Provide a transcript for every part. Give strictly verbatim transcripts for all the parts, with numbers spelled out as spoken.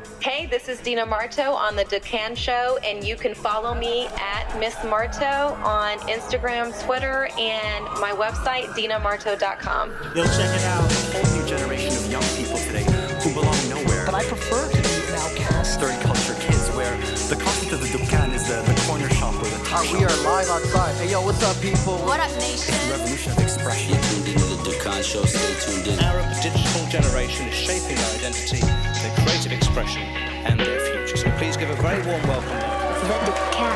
Hey, this is Dina Marto on The Dukan Show, and you can follow me at Miss Marto on Instagram, Twitter, and my website, dina marto dot com. Yo, check it out. A whole new generation of young people today who belong nowhere. But I prefer to be an outcast. Third culture kids, where the concept of the Dukan is the, the corner shop or the top uh, We are live outside. Hey, yo, what's up, people? What up, nation? It's the revolution of expression. You're tuned into the Dukan Show. Stay tuned in. Arab digital generation is shaping their identity, their creative expression, and their future. So please give a very warm welcome. The Dukan.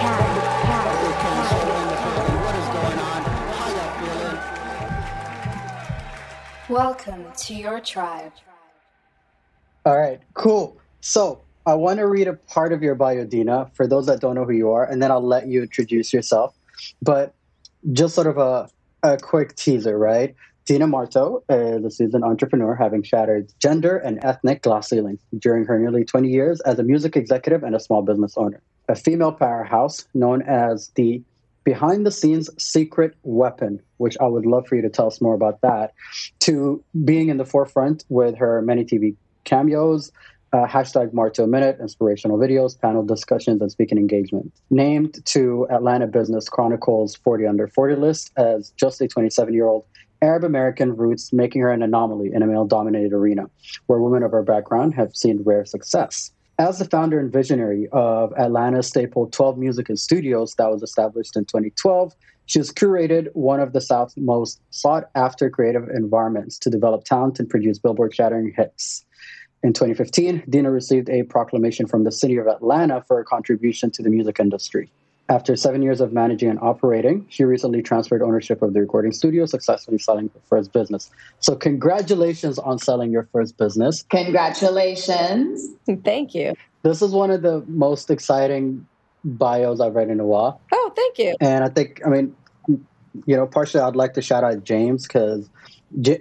What is going on? How y'all feeling? Welcome to your tribe. All right, cool. So I want to read a part of your bio, Dina, for those that don't know who you are, and then I'll let you introduce yourself. But just sort of a, a quick teaser, right? Dina Marto is a seasoned entrepreneur, having shattered gender and ethnic glass ceilings during her nearly twenty years as a music executive and a small business owner. A female powerhouse known as the behind-the-scenes secret weapon, which I would love for you to tell us more about that, to being in the forefront with her many T V cameos, uh, hashtag Marto Minute, inspirational videos, panel discussions, and speaking engagements. Named to Atlanta Business Chronicle's forty under forty list as just a twenty-seven-year-old Arab American roots, making her an anomaly in a male-dominated arena, where women of her background have seen rare success. As the founder and visionary of Atlanta's staple twelve Music and Studios that was established in twenty twelve, she has curated one of the South's most sought-after creative environments to develop talent and produce Billboard-shattering hits. In twenty fifteen, Dina received a proclamation from the city of Atlanta for her contribution to the music industry. After seven years of managing and operating, she recently transferred ownership of the recording studio, successfully selling her first business. So congratulations on selling your first business. Congratulations. Thank you. This is one of the most exciting bios I've read in a while. Oh, thank you. And I think, I mean, you know, partially I'd like to shout out James because J-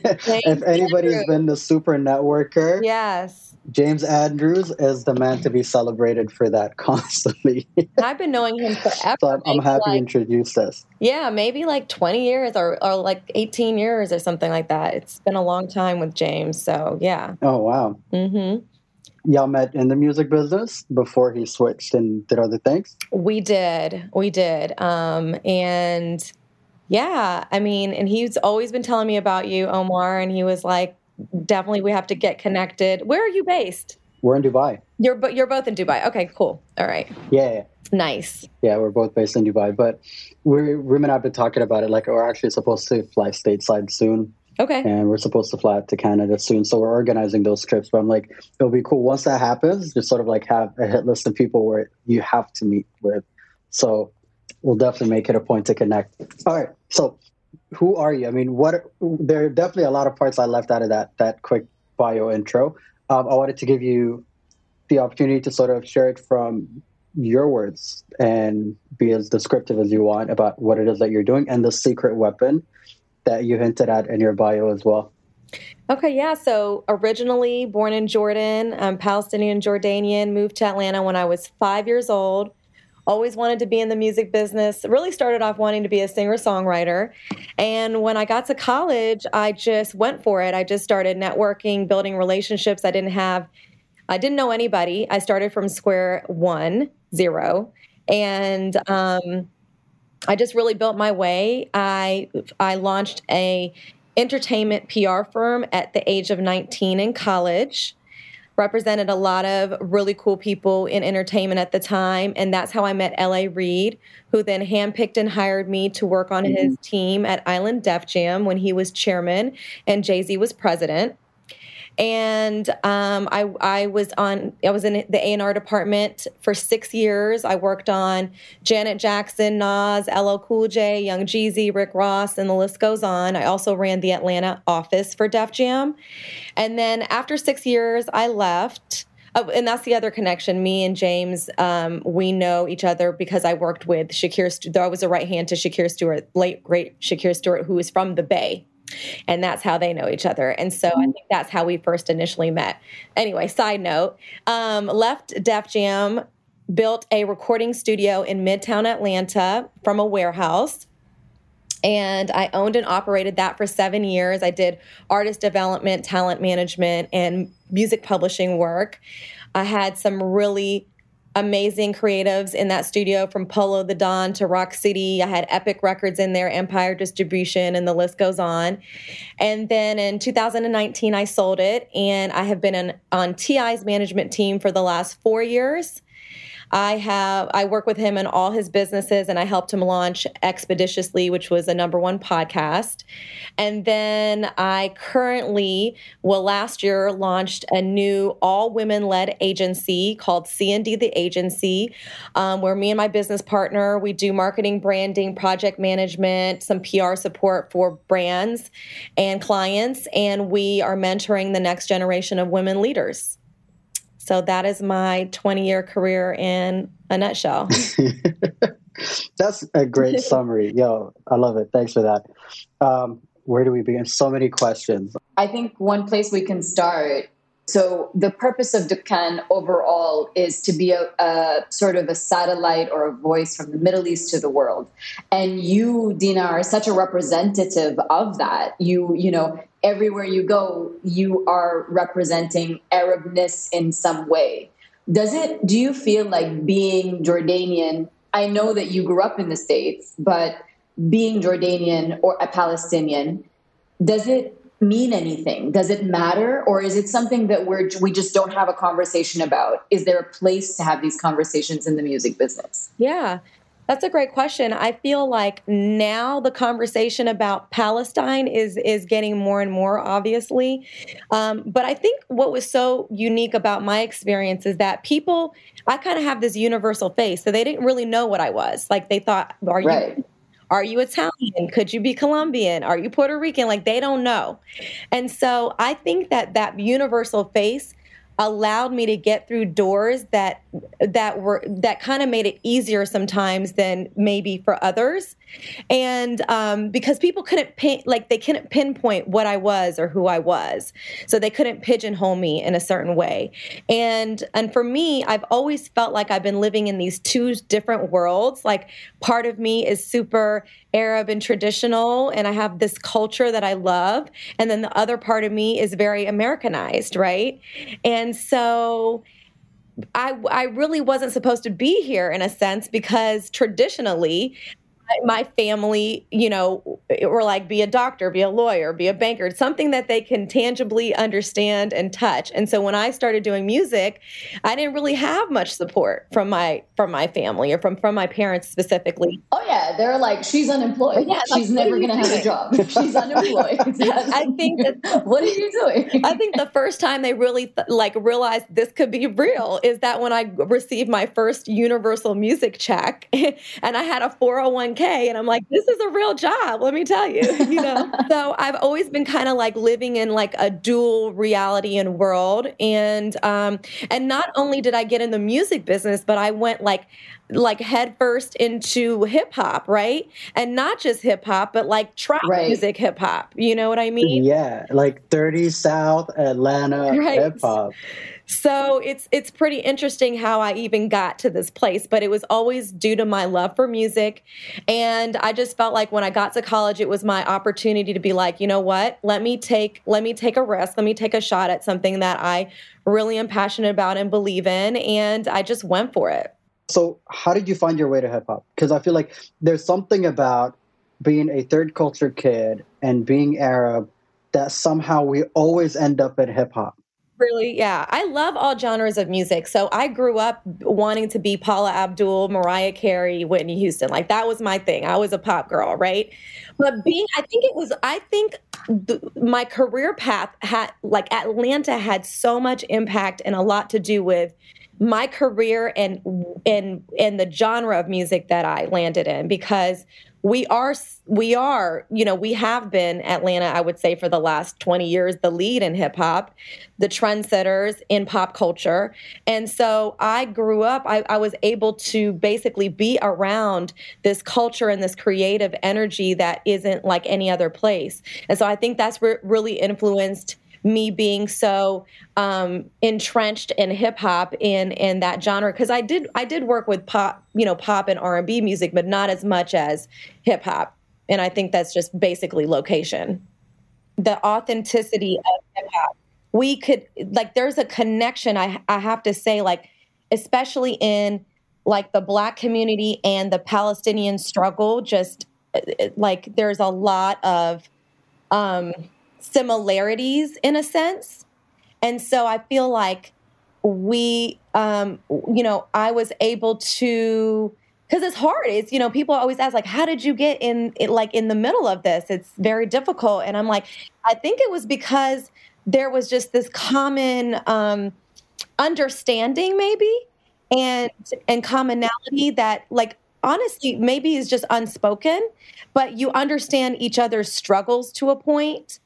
if anybody's Andrew. been the super networker, Yes. James Andrews is the man to be celebrated for that constantly. I've been knowing him forever. So I'm, I'm Maybe happy like, to introduce this. Yeah, maybe like twenty years or, or like eighteen years or something like that. It's been a long time with James. So, yeah. Oh, wow. Mm-hmm. Y'all met in the music business before he switched and did other things? We did. We did. Um, and yeah, I mean, and he's always been telling me about you, Omar, and he was like, definitely we have to get connected. Where are you based? We're in Dubai. You're but you're both in Dubai. Okay, cool. All right. Yeah. Nice. Yeah, we're both based in Dubai. But we, Rim and I have been talking about it. Like, we're actually supposed to fly stateside soon. Okay. And we're supposed to fly to Canada soon. So we're organizing those trips. But I'm like, it'll be cool. Once that happens, just sort of like have a hit list of people where you have to meet with. So we'll definitely make it a point to connect. All right. So who are you? I mean, what? There are definitely a lot of parts I left out of that that quick bio intro. Um, I wanted to give you the opportunity to sort of share it from your words and be as descriptive as you want about what it is that you're doing and the secret weapon that you hinted at in your bio as well. Okay, yeah. So originally born in Jordan, I'm Palestinian Jordanian, moved to Atlanta when I was five years old. Always wanted to be in the music business. Really started off wanting to be a singer-songwriter. And when I got to college, I just went for it. I just started networking, building relationships. I didn't have, I didn't know anybody. I started from square one, zero. And um, I just really built my way. I I launched a entertainment P R firm at the age of nineteen in college. Represented a lot of really cool people in entertainment at the time. And that's how I met L A Reid, who then handpicked and hired me to work on his team at Island Def Jam when he was chairman and Jay-Z was president. And um, I, I was on, I was in the A and R department for six years. I worked on Janet Jackson, Nas, L L Cool J, Young Jeezy, Rick Ross, and the list goes on. I also ran the Atlanta office for Def Jam. And then after six years, I left. Oh, and that's the other connection. Me and James, um, we know each other because I worked with Shakir. St- I was a right hand to Shakir Stewart, late great Shakir Stewart, who is from the Bay. And that's how they know each other. And so I think that's how we first initially met. Anyway, side note, um, left Def Jam, built a recording studio in Midtown Atlanta from a warehouse. And I owned and operated that for seven years. I did artist development, talent management, and music publishing work. I had some really amazing creatives in that studio, from Polo the Don to Rock City. I had Epic Records in there, Empire Distribution, and the list goes on. And then in two thousand nineteen, I sold it, and I have been in, on T I's management team for the last four years. I have I work with him in all his businesses, and I helped him launch Expeditiously, which was a number one podcast. And then I currently, well, last year launched a new all women led agency called C and D The Agency, um, where me and my business partner, we do marketing, branding, project management, some P R support for brands and clients, and we are mentoring the next generation of women leaders. So that is my twenty-year career in a nutshell. That's a great summary. Yo, I love it. Thanks for that. Um, where do we begin? So many questions. I think one place we can start. So the purpose of Dukkan overall is to be a, a sort of a satellite or a voice from the Middle East to the world. And you, Dina, are such a representative of that. You, you know, everywhere you go, you are representing Arabness in some way. Does it, do you feel like being Jordanian, I know that you grew up in the States, but being Jordanian or a Palestinian, does it mean anything? Does it matter? Or is it something that we're, we just don't have a conversation about? Is there a place to have these conversations in the music business? Yeah, that's a great question. I feel like now the conversation about Palestine is is getting more and more, obviously. Um, but I think what was so unique about my experience is that people, I kind of have this universal face. So they didn't really know what I was. Like they thought, are you... Right. Are you Italian? Could you be Colombian? Are you Puerto Rican? Like they don't know. And so I think that that universal face allowed me to get through doors that that were that kind of made it easier sometimes than maybe for others. And um, because people couldn't pin, like they couldn't pinpoint what I was or who I was, so they couldn't pigeonhole me in a certain way. And and for me, I've always felt like I've been living in these two different worlds. Like part of me is super Arab and traditional, and I have this culture that I love, and then the other part of me is very Americanized, right? And so I, I really wasn't supposed to be here in a sense, because traditionally my family, you know, were like, be a doctor, be a lawyer, be a banker, something that they can tangibly understand and touch. And so when I started doing music, I didn't really have much support from my from my family or from, from my parents specifically. Oh, yeah. They're like, she's unemployed. Yeah, she's never going to have a job. She's unemployed. I think that, what are you doing? I think the first time they really th- like realized this could be real is that when I received my first Universal Music check and I had a four oh one k, and I'm like, this is a real job, let me tell you, you know? So I've always been kind of like living in like a dual reality and world. And, um, and not only did I get in the music business, but I went like, like headfirst into hip hop, right? And not just hip hop, but like trap right. music hip hop. You know what I mean? Yeah, like thirty South Atlanta right. hip hop. So it's it's pretty interesting how I even got to this place, but it was always due to my love for music. And I just felt like when I got to college, it was my opportunity to be like, you know what? Let me take let me take a risk. Let me take a shot at something that I really am passionate about and believe in. And I just went for it. So how did you find your way to hip hop? Because I feel like there's something about being a third culture kid and being Arab that somehow we always end up in hip hop. Really? Yeah. I love all genres of music. So I grew up wanting to be Paula Abdul, Mariah Carey, Whitney Houston. Like that was my thing. I was a pop girl, right? But being, I think it was, I think the, my career path had, like Atlanta had so much impact and a lot to do with my career and and and the genre of music that I landed in, because we are we are you know we have been Atlanta, I would say, for the last twenty years, the lead in hip hop, the trendsetters in pop culture. And so I grew up, I, I was able to basically be around this culture and this creative energy that isn't like any other place. And so I think that's re- really influenced me being so um, entrenched in hip hop in in that genre, because I did I did work with pop, you know, pop and R and B music, but not as much as hip hop. And I think that's just basically location. The authenticity of hip hop. We could, like, there's a connection, I, I have to say, like, especially in, like, the Black community and the Palestinian struggle, just, like, there's a lot of um, similarities, in a sense. And so I feel like we, um, you know, I was able to, because it's hard. It's, you know, people always ask, like, how did you get in, it, like, in the middle of this? It's very difficult. And I'm like, I think it was because there was just this common um, understanding, maybe, and and commonality that, like, honestly, maybe is just unspoken, but you understand each other's struggles to a point.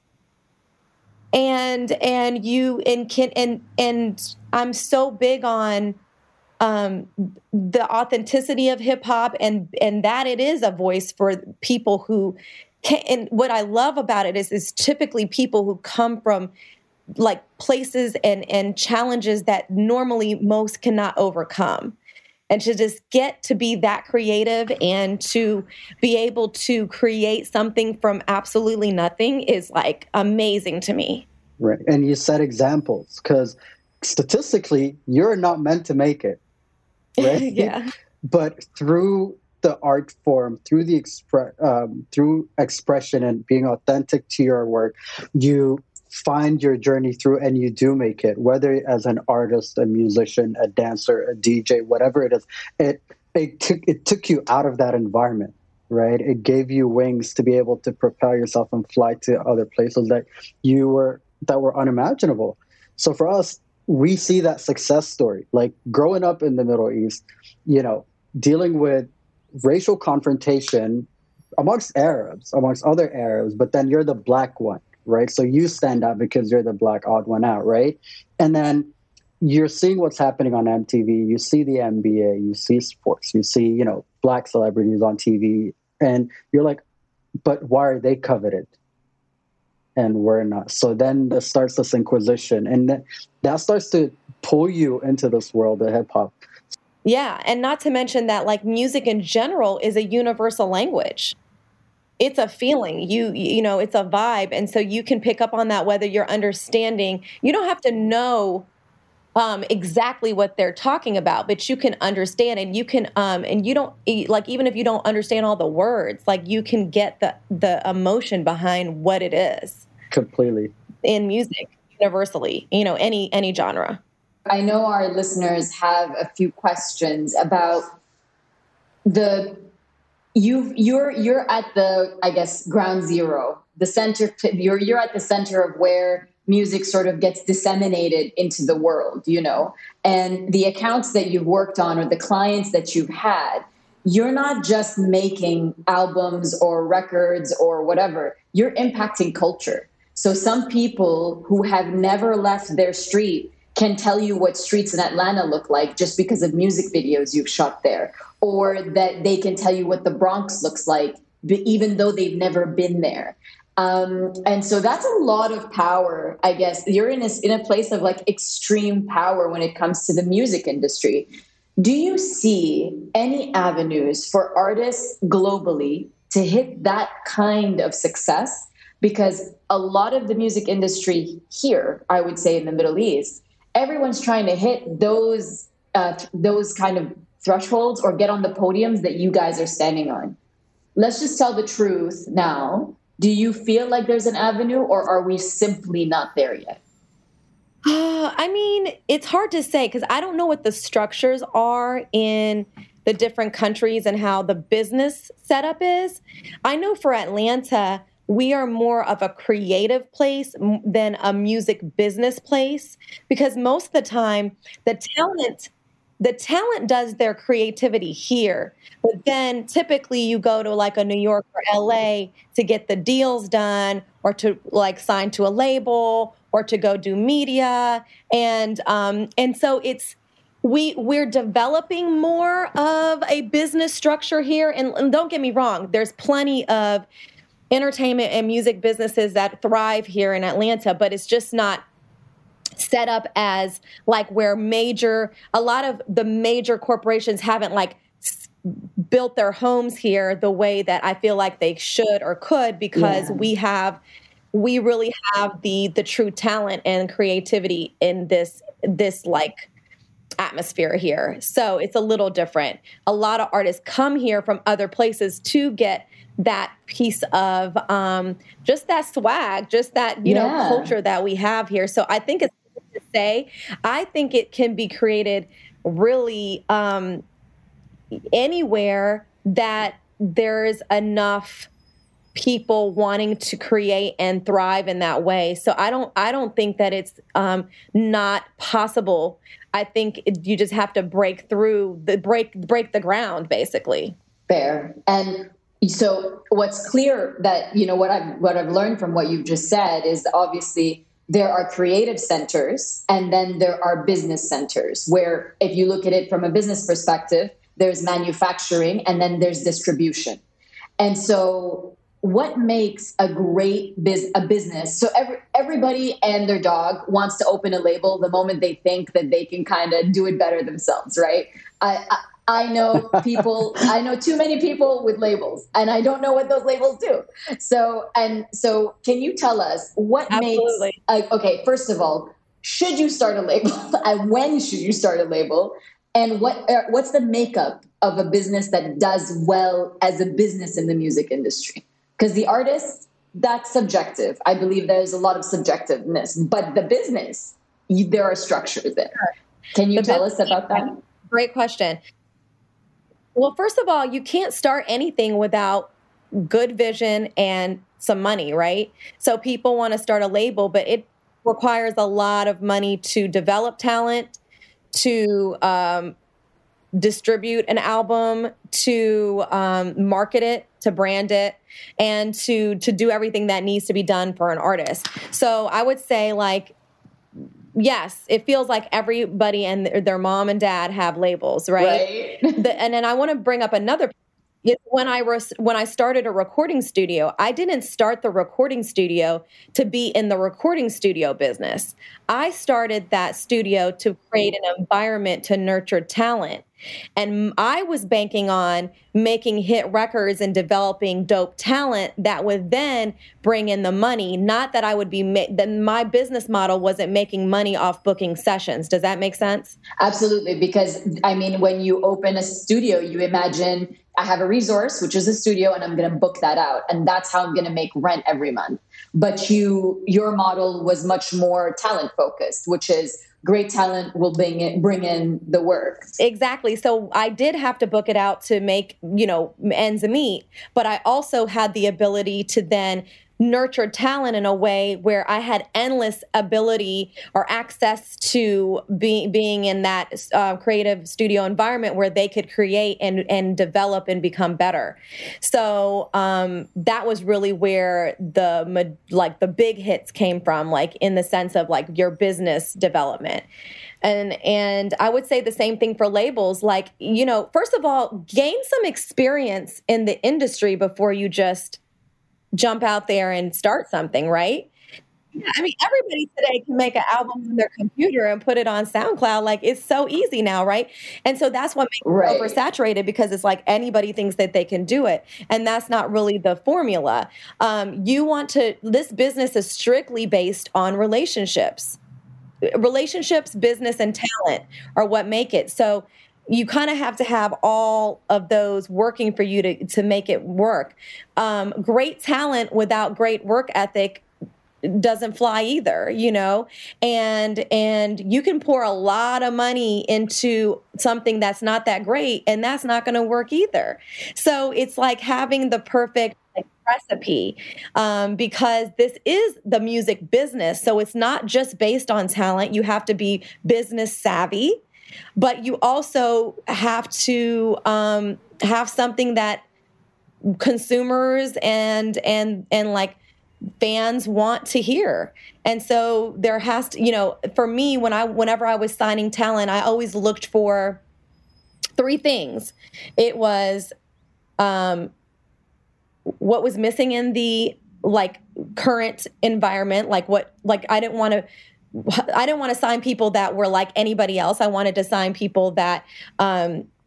And and you and can and and I'm so big on um, the authenticity of hip hop, and and that it is a voice for people who can. And what I love about it is is typically people who come from, like, places and and challenges that normally most cannot overcome. And to just get to be that creative and to be able to create something from absolutely nothing is, like, amazing to me. Right. And you set examples, because statistically, you're not meant to make it. Right? Yeah. But through the art form, through the expre- um, through expression and being authentic to your work, you find your journey through and you do make it, whether as an artist, a musician, a dancer, a D J, whatever it is. It it took it took you out of that environment, right? It gave you wings to be able to propel yourself and fly to other places that you were that were unimaginable. So for us, we see that success story, like growing up in the Middle East, you know, dealing with racial confrontation amongst Arabs, amongst other Arabs, but then you're the Black one, right? So you stand out because you're the Black odd one out, right? And then you're seeing what's happening on M T V. You see the N B A, you see sports, you see, you know, Black celebrities on T V, and you're like, but why are they coveted and we're not? So then that starts this inquisition, and that, that starts to pull you into this world of hip hop. Yeah, and not to mention that, like, music in general is a universal language. It's a feeling, you you know, it's a vibe, and so you can pick up on that whether you're understanding. You don't have to know um, exactly what they're talking about, but you can understand, and you can um, and you don't, like, even if you don't understand all the words, like, you can get the the emotion behind what it is. Completely. In music, universally, you know, any any genre. I know our listeners have a few questions about the you you're you're at the, I guess, ground zero, the center. You're you're at the center of where music sort of gets disseminated into the world, you know, and the accounts that you've worked on or the clients that you've had, you're not just making albums or records or whatever. You're impacting culture. So some people who have never left their street can tell you what streets in Atlanta look like just because of music videos you've shot there, or that they can tell you what the Bronx looks like, even though they've never been there. Um, and so that's a lot of power, I guess. You're in a, in a place of, like, extreme power when it comes to the music industry. Do you see any avenues for artists globally to hit that kind of success? Because a lot of the music industry here, I would say in the Middle East, everyone's trying to hit those uh, those kind of thresholds or get on the podiums that you guys are standing on. Let's just tell the truth now. Do you feel like there's an avenue, or are we simply not there yet? Uh, I mean, it's hard to say because I don't know what the structures are in the different countries and how the business setup is. I know for Atlanta, we are more of a creative place than a music business place, because most of the time the talent the talent does their creativity here, but then typically you go to, like, a New York or L A to get the deals done, or to, like, sign to a label, or to go do media, and um, and so it's we we're developing more of a business structure here. And, and don't get me wrong, there's plenty of entertainment and music businesses that thrive here in Atlanta, but it's just not set up as, like, where major, a lot of the major corporations haven't, like, built their homes here the way that I feel like they should or could, because Yeah. we have we really have the the true talent and creativity in this this like atmosphere here. So it's a little different. A lot of artists come here from other places to get that piece of um, just that swag, just that, you Yeah. know, culture that we have here. So I think it's to say, I think it can be created really um, anywhere that there's enough people wanting to create and thrive in that way. So I don't, I don't think that it's um, not possible. I think it, you just have to break through the break, break the ground, basically. Fair. And so what's clear that, you know, what I've, what I've learned from what you've just said is obviously there are creative centers and then there are business centers where, if you look at it from a business perspective, there's manufacturing and then there's distribution. And so what makes a great biz- a business? So every, everybody and their dog wants to open a label the moment they think that they can kind of do it better themselves, right? I, I I know people, I know too many people with labels, and I don't know what those labels do. So, and so can you tell us what Absolutely. makes, uh, okay, first of all, should you start a label? And when should you start a label? And what uh, what's the makeup of a business that does well as a business in the music industry? Because the artist, that's subjective. I believe there's a lot of subjectiveness, but the business, you, there are structures there. Can you The tell us business- about that? Great question. Well, first of all, you can't start anything without good vision and some money, right? So people want to start a label, but it requires a lot of money to develop talent, to um, distribute an album, to um, market it, to brand it, and to to do everything that needs to be done for an artist. So I would say, like, yes, it feels like everybody and their, their mom and dad have labels, right? Right. The, and then I want to bring up another. It's when I res, when I started a recording studio, I didn't start the recording studio to be in the recording studio business. I started that studio to create an environment to nurture talent. And I was banking on making hit records and developing dope talent that would then bring in the money. Not that I would be, ma- then my business model wasn't making money off booking sessions. Does that make sense? Absolutely. Because, I mean, when you open a studio, you imagine I have a resource, which is a studio, and I'm going to book that out. And that's how I'm going to make rent every month. But you, your model was much more talent focused, which is great talent will bring in, bring in the work. Exactly. So I did have to book it out to make, you know, ends meet, but I also had the ability to then nurture talent in a way where I had endless ability or access to being being in that uh, creative studio environment where they could create and and develop and become better. So um, that was really where the like the big hits came from, like in the sense of like your business development. And and I would say the same thing for labels. Like, you know, first of all, gain some experience in the industry before you just jump out there and start something, right? Yeah, I mean, everybody today can make an album on their computer and put it on SoundCloud. Like, it's so easy now, right? And so that's what makes Right. it oversaturated, because it's like anybody thinks that they can do it. And that's not really the formula. Um, you want to, this business is strictly based on relationships. Relationships, business, and talent are what make it. So you kind of have to have all of those working for you to, to make it work. Um, great talent without great work ethic doesn't fly either, you know, and and you can pour a lot of money into something that's not that great, and that's not going to work either. So it's like having the perfect like, recipe, um, because this is the music business. So it's not just based on talent. You have to be business savvy, but you also have to um, have something that consumers and and and like fans want to hear. And so there has to, you know, for me, when I whenever I was signing talent, I always looked for three things. It was um, what was missing in the like current environment, like what like I didn't want to I didn't want to sign people that were like anybody else. I wanted to sign people that um,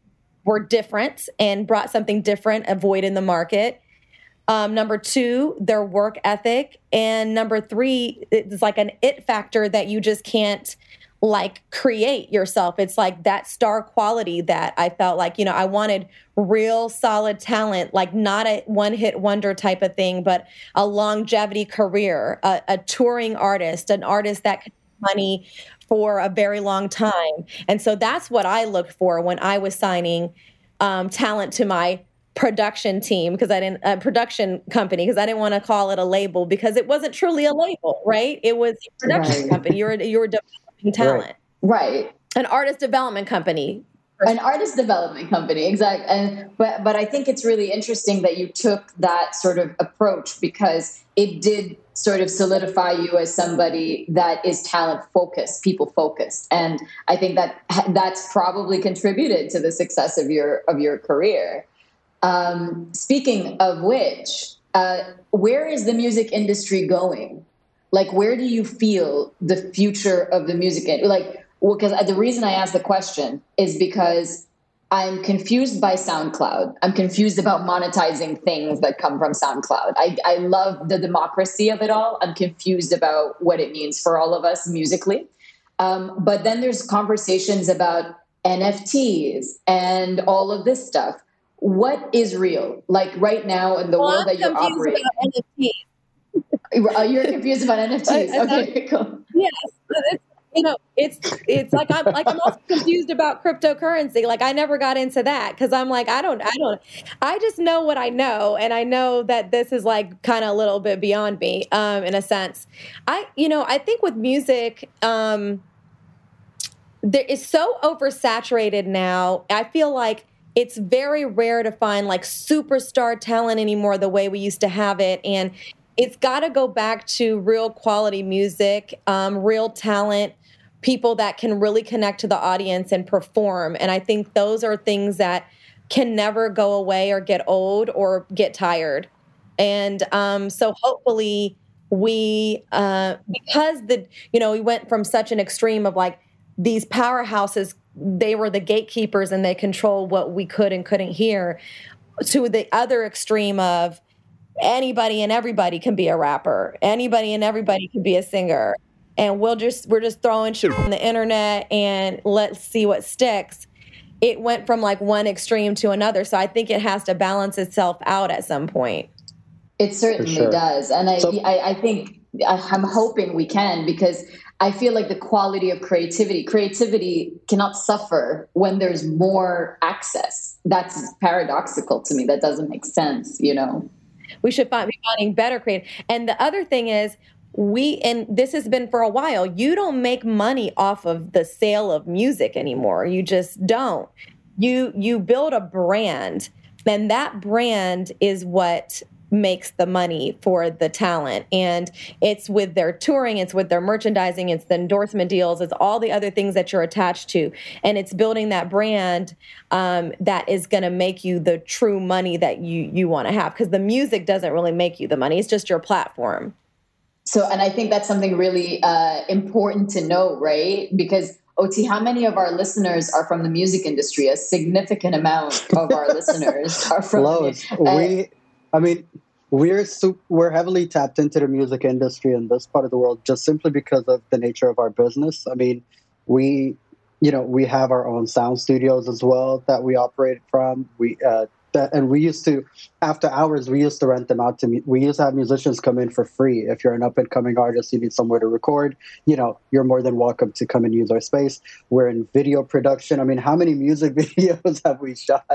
were different and brought something different, a void in the market. Um, number two, their work ethic. And number three, it's like an it factor that you just can't like create yourself. It's like that star quality that I felt like, you know, I wanted real solid talent, like not a one hit wonder type of thing, but a longevity career, a, a touring artist, an artist that could make money for a very long time. And so that's what I looked for when I was signing um, talent to my production team, because I didn't a production company, because I didn't want to call it a label, because it wasn't truly a label, right? It was a production Right. company. You're you're developing talent, Right. an artist development company. An artist development company, exactly. And but but I think it's really interesting that you took that sort of approach, because it did sort of solidify you as somebody that is talent focused, people focused, and I think that that's probably contributed to the success of your of your career. Um, speaking of which, uh, where is the music industry going? Like, where do you feel the future of the music industry? Like, well, because the reason I asked the question is because I'm confused by SoundCloud. I'm confused about monetizing things that come from SoundCloud. I, I love the democracy of it all. I'm confused about what it means for all of us musically. Um, but then there's conversations about N F Ts and all of this stuff. What is real? Like right now in the Well, world I'm that you're confused operating. about N F Ts. Uh, You're confused about N F Ts. I- I- Okay, cool. Yes, it's, you know, it's it's like I'm like I'm also confused about cryptocurrency. Like I never got into that because I'm like I don't I don't I just know what I know, and I know that this is like kind of a little bit beyond me, um, in a sense. I you know I think with music, um, there is so oversaturated now. I feel like it's very rare to find like superstar talent anymore the way we used to have it, and it's got to go back to real quality music, um, real talent, people that can really connect to the audience and perform. And I think those are things that can never go away or get old or get tired. And um, so hopefully we, uh, because the, you know, we went from such an extreme of like these powerhouses, they were the gatekeepers and they control what we could and couldn't hear, to the other extreme of, anybody and everybody can be a rapper. Anybody and everybody can be a singer. And we'll just, we're just throwing shit on the internet and let's see what sticks. It went from like one extreme to another. So I think it has to balance itself out at some point. It certainly sure. does. And I, So- I, I think I'm hoping we can, because I feel like the quality of creativity, creativity cannot suffer when there's more access. That's paradoxical to me. That doesn't make sense, you know? We should find, be finding better creative. And the other thing is, we, and this has been for a while, you don't make money off of the sale of music anymore. You just don't. You you build a brand, and that brand is what makes the money for the talent. And it's with their touring, it's with their merchandising, it's the endorsement deals, it's all the other things that you're attached to. And it's building that brand um, that is going to make you the true money that you, you want to have. Because the music doesn't really make you the money. It's just your platform. So, and I think that's something really uh, important to know, right? Because O T, how many of our listeners are from the music industry? A significant amount of our listeners are from. Loads. Uh, we, I mean, we're su- we're heavily tapped into the music industry in this part of the world just simply because of the nature of our business. I mean, we, you know, we have our own sound studios as well that we operate from. We uh, that, and we used to, after hours, we used to rent them out to. Mu- we used to have musicians come in for free. If you're an up and coming artist, you need somewhere to record. You know, you're more than welcome to come and use our space. We're in video production. I mean, how many music videos have we shot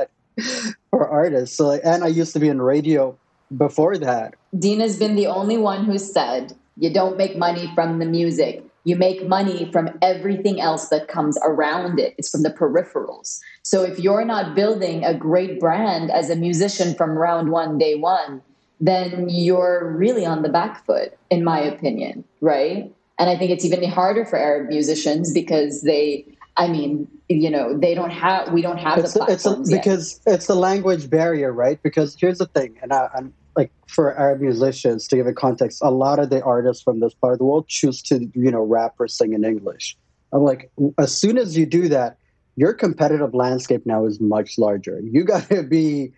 for artists? So, and I used to be in radio before that. Dina's been the only one who said, you don't make money from the music. You make money from everything else that comes around it. It's from the peripherals. So if you're not building a great brand as a musician from round one, day one, then you're really on the back foot, in my opinion, right? And I think it's even harder for Arab musicians because they, I mean, you know, they don't have, we don't have It's, the it's a, platforms yet. because it's the language barrier, right? Because here's the thing, and I, I'm like, for Arab musicians, to give it context, a lot of the artists from this part of the world choose to, you know, rap or sing in English. I'm like, as soon as you do that, your competitive landscape now is much larger. You gotta be,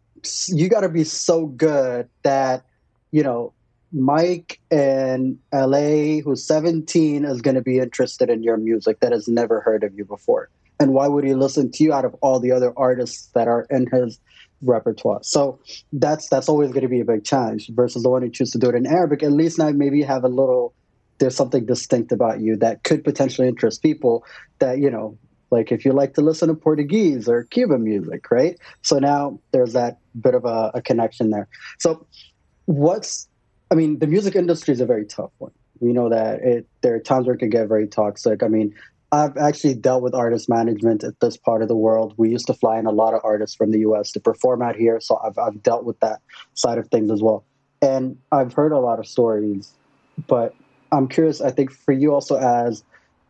you gotta be so good that, you know, Mike in L A, who's seventeen, is going to be interested in your music that has never heard of you before. And why would he listen to you out of all the other artists that are in his repertoire? So that's that's always going to be a big challenge versus the one who chooses to do it in Arabic. At least now maybe you have a little, there's something distinct about you that could potentially interest people that, you know, like if you like to listen to Portuguese or Cuban music, right? So now there's that bit of a, a connection there. So what's, I mean, the music industry is a very tough one. We know that it, there are times where it can get very toxic. I mean, I've actually dealt with artist management at this part of the world. We used to fly in a lot of artists from the U S to perform out here, so I've, I've dealt with that side of things as well. And I've heard a lot of stories, but I'm curious, I think for you also as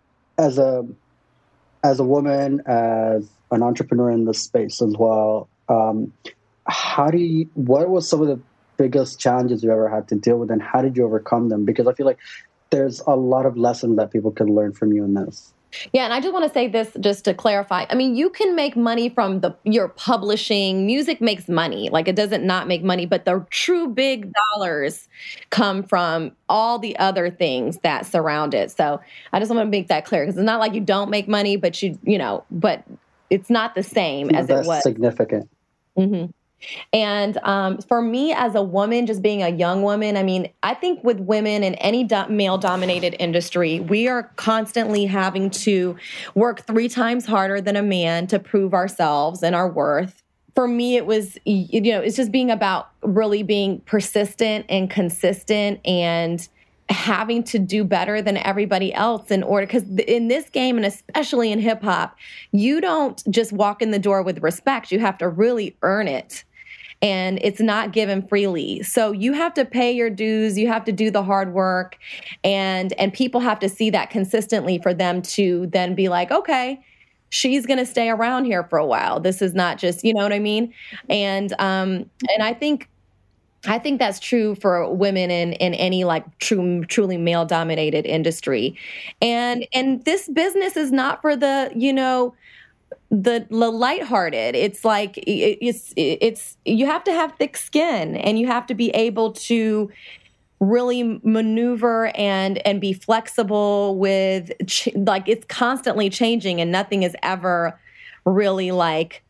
as a as a woman, as an entrepreneur in this space as well, um, how do you, what was some of the biggest challenges you ever had to deal with, and how did you overcome them? Because I feel like there's a lot of lessons that people can learn from you in this. Yeah, and I just want to say this just to clarify. I mean, you can make money from the your publishing. Music makes money. Like, it doesn't not make money, but the true big dollars come from all the other things that surround it. So I just want to make that clear, because it's not like you don't make money, but you, you know, but it's not the same as That's it was. Significant. Mm-hmm. And um, for me as a woman, just being a young woman, I mean, I think with women in any do- male-dominated industry, we are constantly having to work three times harder than a man to prove ourselves and our worth. For me, it was, you know, it's just being about really being persistent and consistent and having to do better than everybody else in order, because in this game, and especially in hip hop, you don't just walk in the door with respect. You have to really earn it. And it's not given freely. So you have to pay your dues. You have to do the hard work. And, and people have to see that consistently for them to then be like, okay, she's going to stay around here for a while. This is not just, you know what I mean? And, um, and I think, I think that's true for women in, in any like true, truly male dominated industry. And, and this business is not for the, you know, the, the lighthearted. It's like, it, it's, it's, you have to have thick skin, and you have to be able to really maneuver and, and be flexible with, ch- like, it's constantly changing, and nothing is ever really like,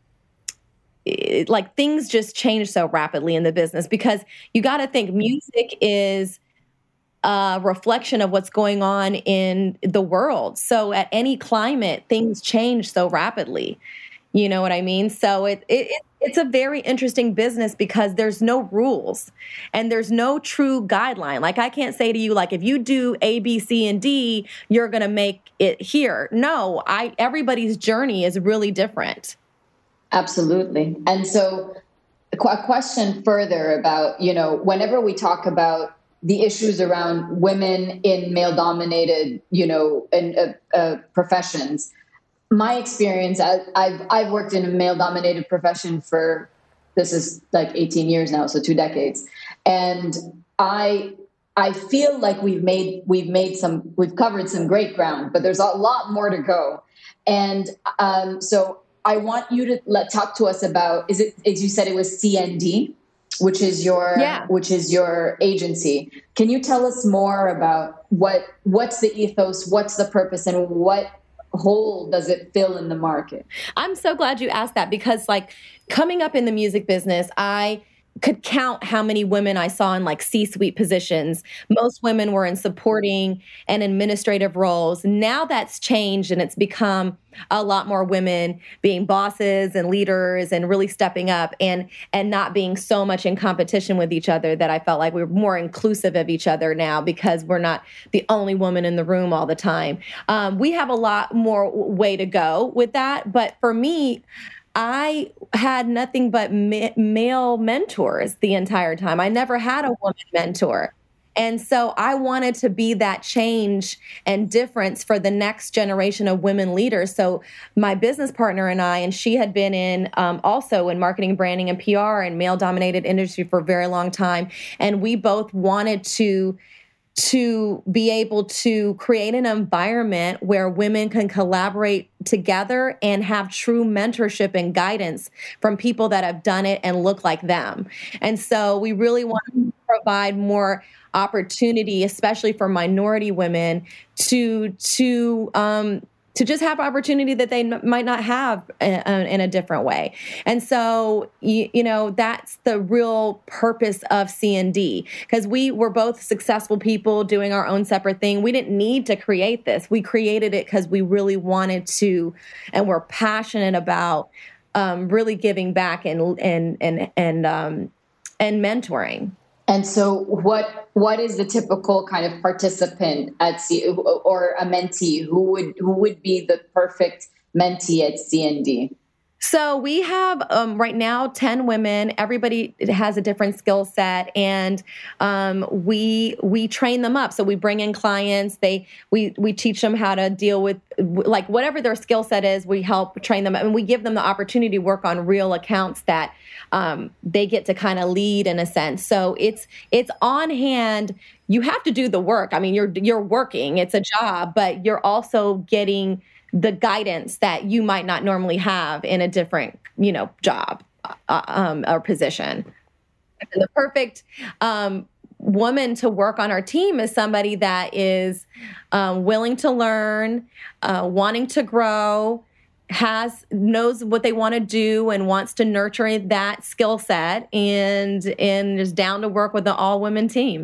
it, like things just change so rapidly in the business, because you got to think music is a reflection of what's going on in the world. So at any climate, things change so rapidly. You know what I mean? So it, it it's a very interesting business, because there's no rules and there's no true guideline. Like, I can't say to you, like, if you do A, B, C, and D, you're going to make it here. No, I everybody's journey is really different. Absolutely. And so a question further about, you know, whenever we talk about the issues around women in male-dominated, you know, in, uh, uh, professions, my experience, I, I've I've worked in a male-dominated profession for, this is like eighteen years now, so two decades, and I I feel like we've made we've made some we've covered some great ground, but there's a lot more to go, and um, so I want you to let talk to us about, is it, as you said, it was C N D, which is your yeah. which is your agency. Can you tell us more about what what's the ethos, what's the purpose, and what hole does it fill in the market? I'm so glad you asked that, because like coming up in the music business, I could count how many women I saw in like C-suite positions. Most women were in supporting and administrative roles. Now that's changed, and it's become a lot more women being bosses and leaders and really stepping up, and and not being so much in competition with each other, that I felt like we were more inclusive of each other now, because we're not the only woman in the room all the time. Um, we have a lot more way to go with that. But for me, I had nothing but ma- male mentors the entire time. I never had a woman mentor. And so I wanted to be that change and difference for the next generation of women leaders. So my business partner and I, and she had been in um, also in marketing, branding, and P R and male-dominated industry for a very long time. And we both wanted to to be able to create an environment where women can collaborate together and have true mentorship and guidance from people that have done it and look like them. And so we really want to provide more opportunity, especially for minority women, to to um, to just have opportunity that they n- might not have in, in a different way. And so, you, you know, that's the real purpose of C N D, because we were both successful people doing our own separate thing. We didn't need to create this. We created it because we really wanted to, and we're passionate about um, really giving back and and and and um, and mentoring. And so what what is the typical kind of participant at C or a mentee? Who would who would be the perfect mentee at C N D? So we have um, right now ten women. Everybody has a different skill set, and um, we we train them up. So we bring in clients. They we we teach them how to deal with like whatever their skill set is. We help train them, and we give them the opportunity to work on real accounts that um, they get to kind of lead in a sense. So it's it's on hand. You have to do the work. I mean, you're you're working. It's a job, but you're also getting the guidance that you might not normally have in a different, you know, job uh, um, or position. And the perfect um, woman to work on our team is somebody that is um, willing to learn, uh, wanting to grow, has knows what they want to do and wants to nurture that skill set, and and is down to work with the all women team.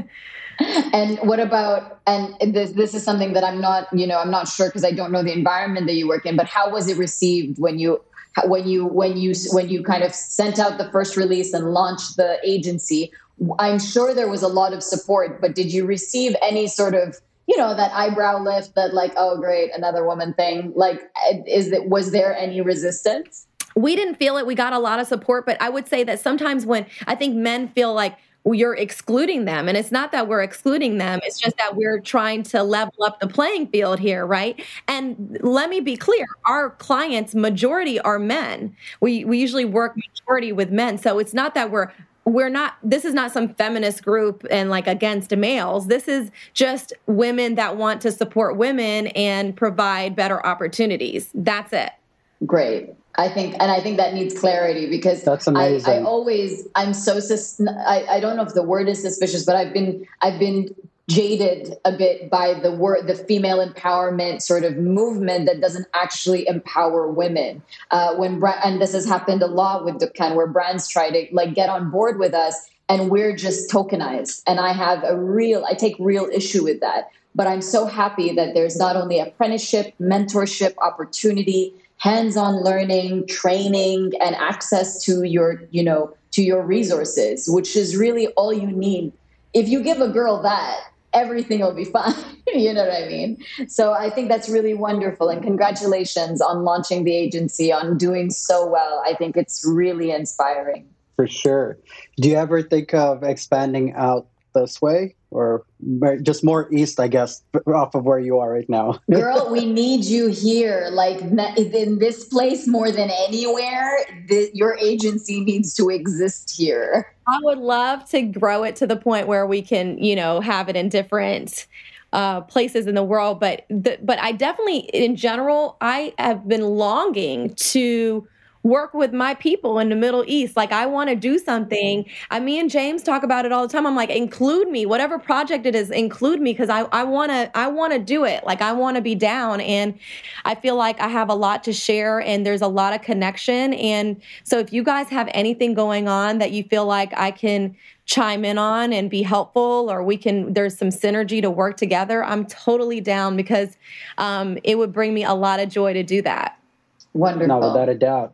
And what about, and this this is something that I'm not, you know, I'm not sure because I don't know the environment that you work in, but how was it received when you, when you, when you, when you kind of sent out the first release and launched the agency? I'm sure there was a lot of support, but did you receive any sort of, you know, that eyebrow lift that like, oh, great, another woman thing? Like, is it, was there any resistance? We didn't feel it. We got a lot of support, but I would say that sometimes when I think men feel like, you're excluding them. And it's not that we're excluding them. It's just that we're trying to level up the playing field here, right? And let me be clear, our clients, majority are men. We we usually work majority with men. So it's not that we're we're not, this is not some feminist group and like against males. This is just women that want to support women and provide better opportunities. That's it. Great. I think, and I think that needs clarity because That's amazing. I, I always, I'm so, sus- I, I don't know if the word is suspicious, but I've been, I've been jaded a bit by the word, the female empowerment sort of movement that doesn't actually empower women. Uh, when, and this has happened a lot with Dukkan, where brands try to like get on board with us and we're just tokenized. And I have a real, I take real issue with that, but I'm so happy that there's not only apprenticeship, mentorship, opportunity, hands-on learning, training, and access to your, you know, to your resources, which is really all you need. If you give a girl that, everything will be fine. You know what I mean? So I think that's really wonderful. And congratulations on launching the agency, on doing so well. I think it's really inspiring. For sure. Do you ever think of expanding out this way, or just more east, I guess, off of where you are right now? Girl, we need you here. Like in this place more than anywhere, the, your agency needs to exist here. I would love to grow it to the point where we can, you know, have it in different uh, places in the world. But, the, but I definitely, in general, I have been longing to work with my people in the Middle East. Like, I want to do something. I, me and James talk about it all the time. I'm like, include me, whatever project it is, include me. Cause I, I want to, I want to do it. Like, I want to be down. And I feel like I have a lot to share and there's a lot of connection. And so if you guys have anything going on that you feel like I can chime in on and be helpful, or we can, there's some synergy to work together, I'm totally down, because um, it would bring me a lot of joy to do that. Wonderful. No, without a doubt.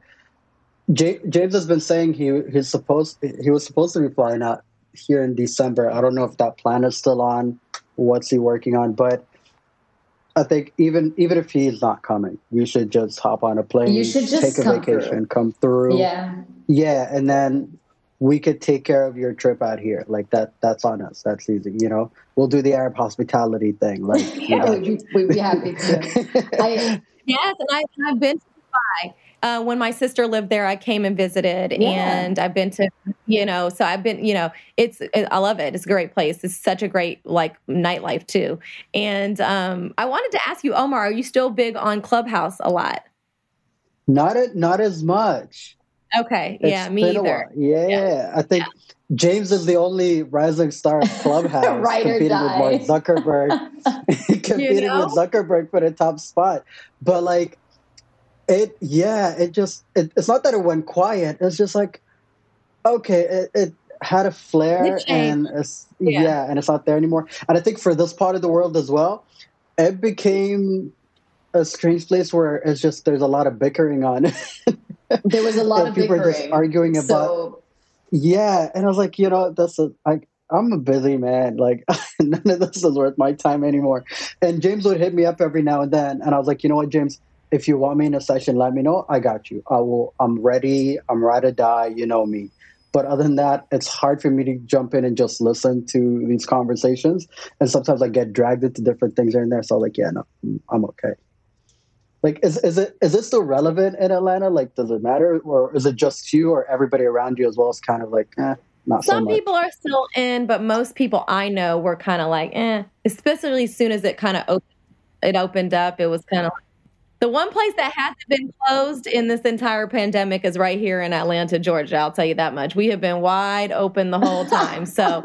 J- James has been saying he he's supposed he was supposed to be flying out here in December. I don't know if that plan is still on. What's he working on? But I think even even if he's not coming, you should just hop on a plane. You should just take a come vacation, through. come through. Yeah, yeah, and then we could take care of your trip out here. Like that. That's on us. That's easy. You know, we'll do the Arab hospitality thing. Like, yeah, we'd, we'd be happy to. I, Yes, and I, I've been to Dubai. Uh, when my sister lived there, I came and visited, Yeah. and I've been to, you know, so I've been, you know, it's, it, I love it. It's a great place. It's such a great, like, nightlife too. And um, I wanted to ask you, Omar, are you still big on Clubhouse a lot? Not it, not as much. Okay. It's Yeah, me been a either. while. Yeah, Yeah. I think James is the only rising star of Clubhouse Ride or competing die. with Mark Zuckerberg, competing know? with Zuckerberg for the top spot. But like, it, yeah, it just, it, it's not that it went quiet. It's just like, okay, it, it had a flair, It changed. and it's, Yeah. yeah, and it's not there anymore. And I think for this part of the world as well, it became a strange place where it's just, there's a lot of bickering on it. There was a lot And of people are bickering. just arguing about, So, yeah. And I was like, you know, that's a, I, I'm a busy man. Like, none of this is worth my time anymore. And James would hit me up every now and then. And I was like, you know what, James, if you want me in a session, let me know. I got you. I will, I'm ready. I'm ride or die. You know me. But other than that, it's hard for me to jump in and just listen to these conversations. And sometimes I get dragged into different things here and there. So I'm like, yeah, no, I'm okay. Like, is is it is it still relevant in Atlanta? Like, does it matter, or is it just you, or everybody around you as well is kind of like, eh, not so Some much? people are still in, but most people I know were kind of like, eh. Especially as soon as it kind of op- it opened up, it was kind of like, the one place that hasn't been closed in this entire pandemic is right here in Atlanta, Georgia. I'll tell you that much. We have been wide open the whole time. So,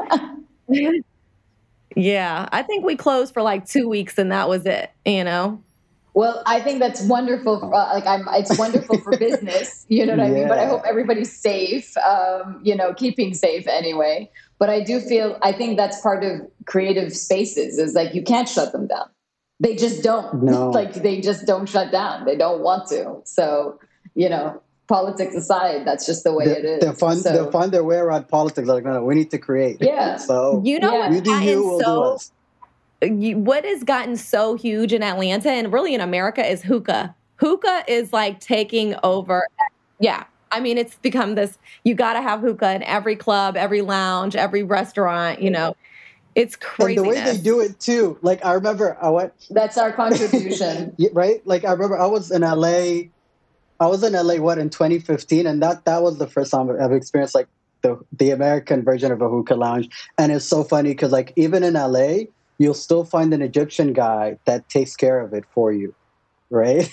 yeah, I think we closed for like two weeks and that was it, you know? well, I think that's wonderful. For, uh, like, I'm, it's wonderful for business. You know what I mean? But I Yeah. hope everybody's safe. Um, you know, keeping safe anyway. But I do feel, I think that's part of creative spaces. Is like you can't shut them down. They just don't. No. Like they just don't shut down. They don't want to. So, you know, politics aside, that's just the way They, it is. they'll find So, they'll find their way around politics. Like, no, no, we need to create. Yeah. So You know Yeah. what's you do gotten you, we'll do so us. you, what has gotten so huge in Atlanta and really in America is hookah. Hookah is like taking over. Yeah. I mean, it's become this, you got to have hookah in every club, every lounge, every restaurant, you know, it's And crazy. the way they do it too. Like, I remember I went, that's our contribution. yeah, right? Like, I remember I was in L A. I was in L A, what, in twenty fifteen? And that, that was the first time I've experienced, like, the, the American version of a hookah lounge. And it's so funny because, like, even in L A, you'll still find an Egyptian guy that takes care of it for you, right?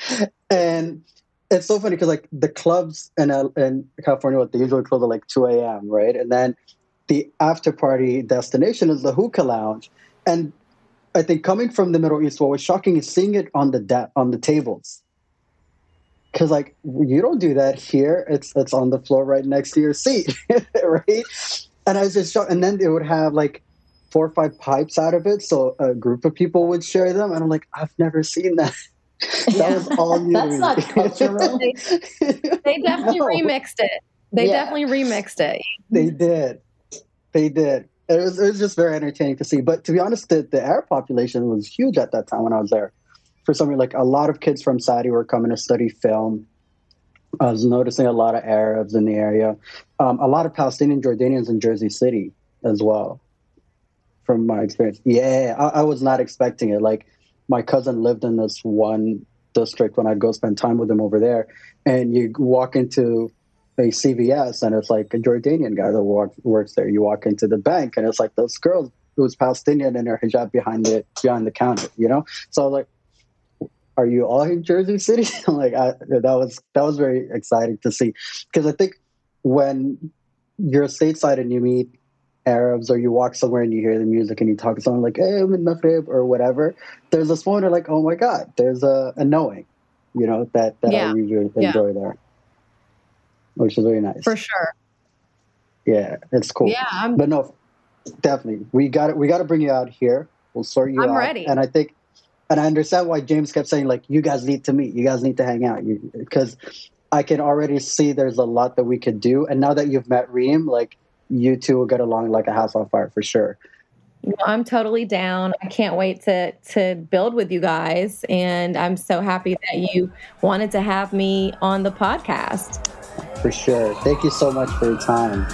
And it's so funny because, like, the clubs in, L- in California, what they usually close at, like, two a.m., right? And then the after-party destination is the hookah lounge. And I think coming from the Middle East, what was shocking is seeing it on the da- on the tables. Because, like, you don't do that here. It's it's on the floor right next to your seat, right? And I was just shocked. And then they would have, like, four or five pipes out of it, so a group of people would share them. And I'm like, I've never seen that. That Yeah. was all new That's to me. not cultural. They, they definitely No. remixed it. They Yeah. definitely remixed it. They did. They did. It was, it was just very entertaining to see. But to be honest, the, the Arab population was huge at that time when I was there. For some reason, like, a lot of kids from Saudi were coming to study film. I was noticing a lot of Arabs in the area. Um, a lot of Palestinian Jordanians in Jersey City as well, from my experience. Yeah, I, I was not expecting it. Like, my cousin lived in this one district when I'd go spend time with him over there. And you walk into a C V S and it's like a Jordanian guy that walk, works there. You walk into the bank and it's like this girl who's Palestinian in her hijab behind the behind the counter, you know? So I was like, are you all in Jersey City? Like, I, that was that was very exciting to see, because I think when you're stateside and you meet Arabs or you walk somewhere and you hear the music and you talk to someone like, hey, I'm in Maghreb or whatever, there's this moment of like, oh my God, there's a, a knowing, you know, that, that Yeah. I usually Yeah. enjoy there, which is very nice. For sure. Yeah, it's cool. Yeah, I'm, But no, definitely, we got it. We got to bring you out here. We'll sort you I'm out. ready. And I think, and I understand why James kept saying, like, you guys need to meet. You guys need to hang out. Because I can already see there's a lot that we could do. And now that you've met Reem, like, you two will get along like a house on fire for sure. I'm totally down. I can't wait to to build with you guys. And I'm so happy that you wanted to have me on the podcast. For sure. Thank you so much for your time.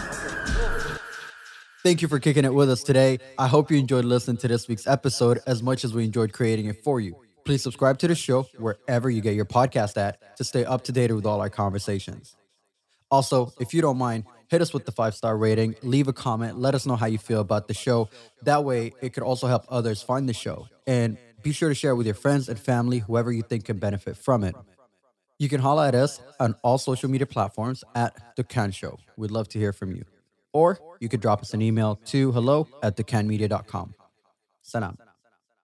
Thank you for kicking it with us today. I hope you enjoyed listening to this week's episode as much as we enjoyed creating it for you. Please subscribe to the show wherever you get your podcast at to stay up to date with all our conversations. Also, if you don't mind, hit us with the five-star rating, leave a comment, let us know how you feel about the show. That way, it could also help others find the show. And be sure to share with your friends and family, whoever you think can benefit from it. You can holla at us on all social media platforms at The Can Show. We'd love to hear from you. Or you could drop us an email to hello at the can media dot com. Salam.